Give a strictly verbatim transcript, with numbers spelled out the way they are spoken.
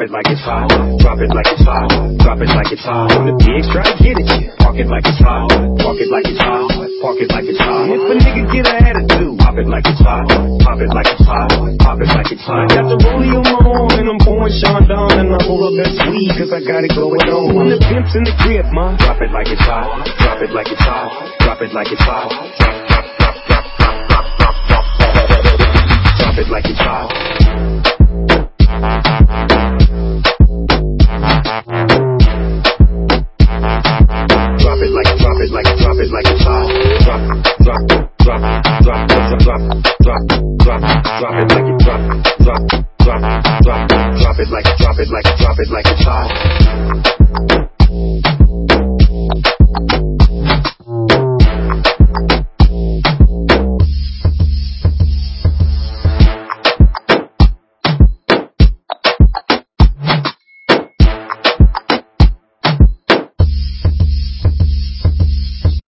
it like it's hot. Drop it like it's hot. Drop it like it's hot. When the pigs try to get at you, park it like it's hot. Park it like it's hot. Park it like it's hot. If a nigga get an attitude, pop it like it's hot. Pop it like it's hot. Pop it like it's hot. Got the rollie on my arm and I'm pouring Sean down and I pull up that sweet cause I got it going on. When the pimp's in the crib, ma, drop it like it's hot. Drop it like it's hot. Drop it like it's hot. Drop, drop, drop, drop, drop, drop, drop, drop, drop. Drop it like it's hot. Drop it like, drop it like, drop it like it's hot. Drop, drop, drop, drop, drop, drop, drop, drop, drop it like it drop, drop, drop, drop, drop it like, drop it like, drop it like it's hot.